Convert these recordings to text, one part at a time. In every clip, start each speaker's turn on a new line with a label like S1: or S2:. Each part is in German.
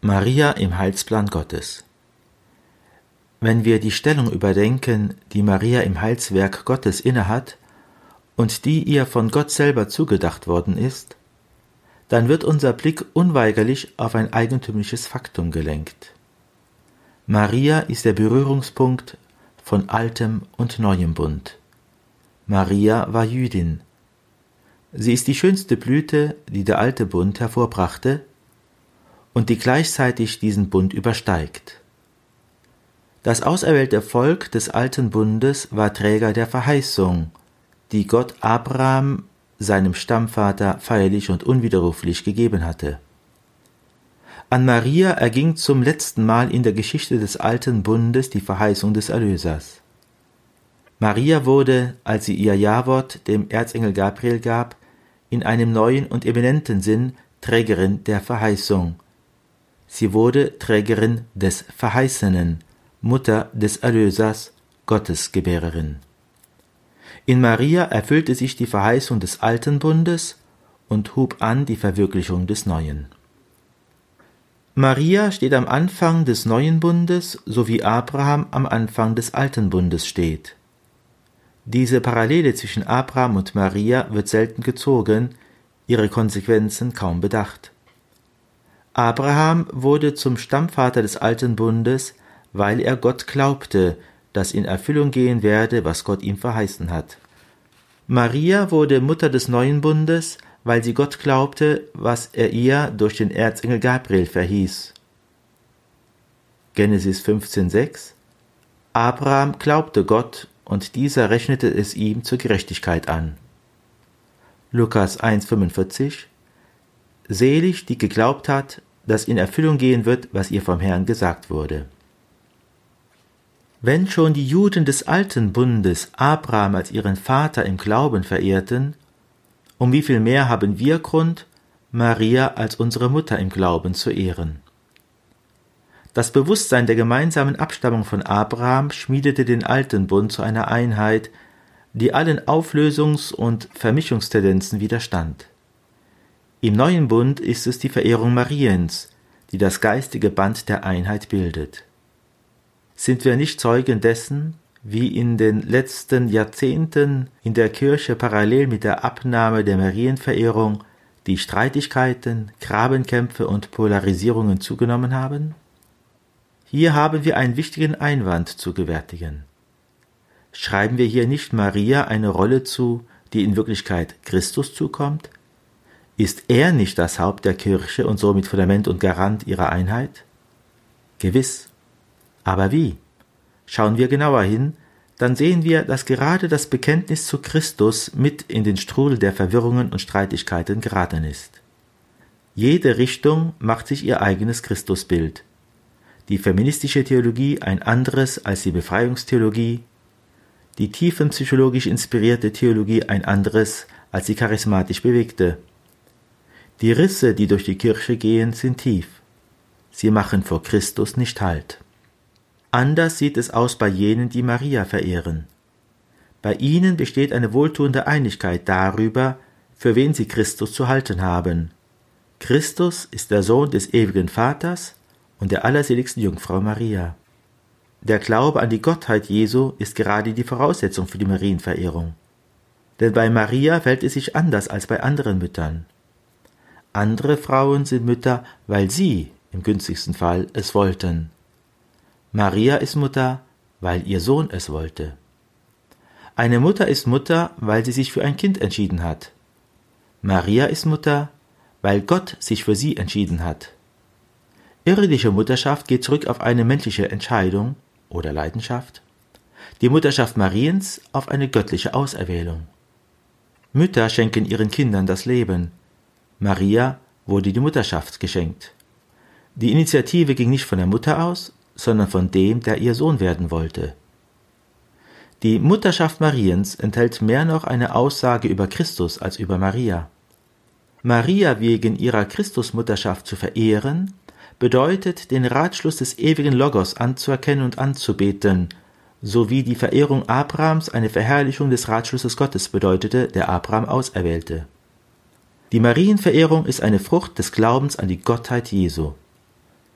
S1: Maria im Heilsplan Gottes. Wenn wir die Stellung überdenken, die Maria im Heilswerk Gottes innehat und die ihr von Gott selber zugedacht worden ist, dann wird unser Blick unweigerlich auf ein eigentümliches Faktum gelenkt. Maria ist der Berührungspunkt von Altem und Neuem Bund. Maria war Jüdin. Sie ist die schönste Blüte, die der alte Bund hervorbrachte und die gleichzeitig diesen Bund übersteigt. Das auserwählte Volk des alten Bundes war Träger der Verheißung, die Gott Abraham, seinem Stammvater, feierlich und unwiderruflich gegeben hatte. An Maria erging zum letzten Mal in der Geschichte des alten Bundes die Verheißung des Erlösers. Maria wurde, als sie ihr Ja-Wort dem Erzengel Gabriel gab, in einem neuen und eminenten Sinn Trägerin der Verheißung. Sie wurde Trägerin des Verheißenen, Mutter des Erlösers, Gottesgebärerin. In Maria erfüllte sich die Verheißung des alten Bundes und hub an die Verwirklichung des Neuen. Maria steht am Anfang des neuen Bundes, so wie Abraham am Anfang des alten Bundes steht. Diese Parallele zwischen Abraham und Maria wird selten gezogen, ihre Konsequenzen kaum bedacht. Abraham wurde zum Stammvater des alten Bundes, weil er Gott glaubte, dass in Erfüllung gehen werde, was Gott ihm verheißen hat. Maria wurde Mutter des neuen Bundes, weil sie Gott glaubte, was er ihr durch den Erzengel Gabriel verhieß. Genesis 15,6 Abraham glaubte Gott, und dieser rechnete es ihm zur Gerechtigkeit an. Lukas 1,45 Selig, die geglaubt hat, dass in Erfüllung gehen wird, was ihr vom Herrn gesagt wurde. Wenn schon die Juden des alten Bundes Abraham als ihren Vater im Glauben verehrten, um wie viel mehr haben wir Grund, Maria als unsere Mutter im Glauben zu ehren. Das Bewusstsein der gemeinsamen Abstammung von Abraham schmiedete den alten Bund zu einer Einheit, die allen Auflösungs- und Vermischungstendenzen widerstand. Im neuen Bund ist es die Verehrung Mariens, die das geistige Band der Einheit bildet. Sind wir nicht Zeugen dessen, wie in den letzten Jahrzehnten in der Kirche parallel mit der Abnahme der Marienverehrung die Streitigkeiten, Grabenkämpfe und Polarisierungen zugenommen haben? Hier haben wir einen wichtigen Einwand zu gewärtigen. Schreiben wir hier nicht Maria eine Rolle zu, die in Wirklichkeit Christus zukommt? Ist er nicht das Haupt der Kirche und somit Fundament und Garant ihrer Einheit? Gewiss. Aber wie? Schauen wir genauer hin, dann sehen wir, dass gerade das Bekenntnis zu Christus mit in den Strudel der Verwirrungen und Streitigkeiten geraten ist. Jede Richtung macht sich ihr eigenes Christusbild. Die feministische Theologie ein anderes als die Befreiungstheologie, die tiefenpsychologisch inspirierte Theologie ein anderes als die charismatisch bewegte. Die Risse, die durch die Kirche gehen, sind tief. Sie machen vor Christus nicht Halt. Anders sieht es aus bei jenen, die Maria verehren. Bei ihnen besteht eine wohltuende Einigkeit darüber, für wen sie Christus zu halten haben. Christus ist der Sohn des ewigen Vaters und der allerseligsten Jungfrau Maria. Der Glaube an die Gottheit Jesu ist gerade die Voraussetzung für die Marienverehrung. Denn bei Maria verhält es sich anders als bei anderen Müttern. Andere Frauen sind Mütter, weil sie, im günstigsten Fall, es wollten. Maria ist Mutter, weil ihr Sohn es wollte. Eine Mutter ist Mutter, weil sie sich für ein Kind entschieden hat. Maria ist Mutter, weil Gott sich für sie entschieden hat. Irdische Mutterschaft geht zurück auf eine menschliche Entscheidung oder Leidenschaft, die Mutterschaft Mariens auf eine göttliche Auserwählung. Mütter schenken ihren Kindern das Leben. Maria wurde die Mutterschaft geschenkt. Die Initiative ging nicht von der Mutter aus, sondern von dem, der ihr Sohn werden wollte. Die Mutterschaft Mariens enthält mehr noch eine Aussage über Christus als über Maria. Maria wegen ihrer Christusmutterschaft zu verehren, bedeutet, den Ratschluss des ewigen Logos anzuerkennen und anzubeten, sowie die Verehrung Abrahams eine Verherrlichung des Ratschlusses Gottes bedeutete, der Abraham auserwählte. Die Marienverehrung ist eine Frucht des Glaubens an die Gottheit Jesu.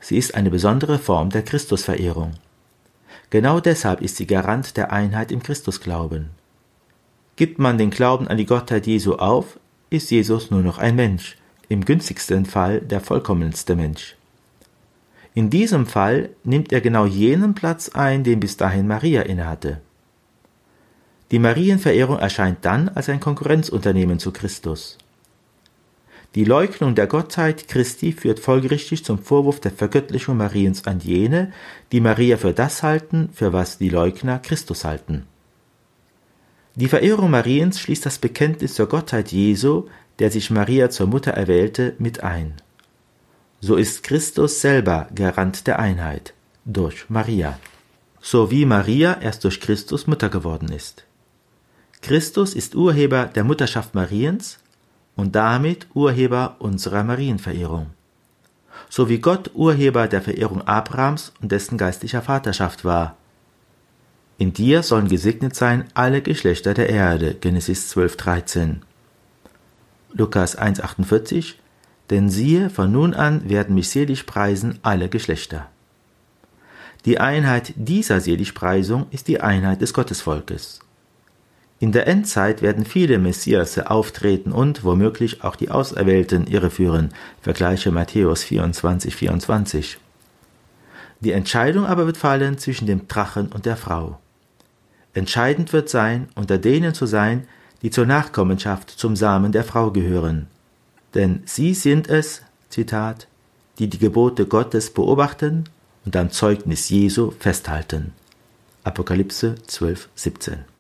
S1: Sie ist eine besondere Form der Christusverehrung. Genau deshalb ist sie Garant der Einheit im Christusglauben. Gibt man den Glauben an die Gottheit Jesu auf, ist Jesus nur noch ein Mensch, im günstigsten Fall der vollkommenste Mensch. In diesem Fall nimmt er genau jenen Platz ein, den bis dahin Maria innehatte. Die Marienverehrung erscheint dann als ein Konkurrenzunternehmen zu Christus. Die Leugnung der Gottheit Christi führt folgerichtig zum Vorwurf der Vergöttlichung Mariens an jene, die Maria für das halten, für was die Leugner Christus halten. Die Verehrung Mariens schließt das Bekenntnis zur Gottheit Jesu, der sich Maria zur Mutter erwählte, mit ein. So ist Christus selber Garant der Einheit, durch Maria. So wie Maria erst durch Christus Mutter geworden ist. Christus ist Urheber der Mutterschaft Mariens und damit Urheber unserer Marienverehrung. So wie Gott Urheber der Verehrung Abrahams und dessen geistlicher Vaterschaft war. In dir sollen gesegnet sein alle Geschlechter der Erde, Genesis 12,13. Lukas 1,48, denn siehe, von nun an werden mich selig preisen alle Geschlechter. Die Einheit dieser Seligpreisung ist die Einheit des Gottesvolkes. In der Endzeit werden viele Messiasse auftreten und womöglich auch die Auserwählten irreführen, vergleiche Matthäus 24,24. Die Entscheidung aber wird fallen zwischen dem Drachen und der Frau. Entscheidend wird sein, unter denen zu sein, die zur Nachkommenschaft zum Samen der Frau gehören. Denn sie sind es, Zitat, die die Gebote Gottes beobachten und am Zeugnis Jesu festhalten. Apokalypse 12,17.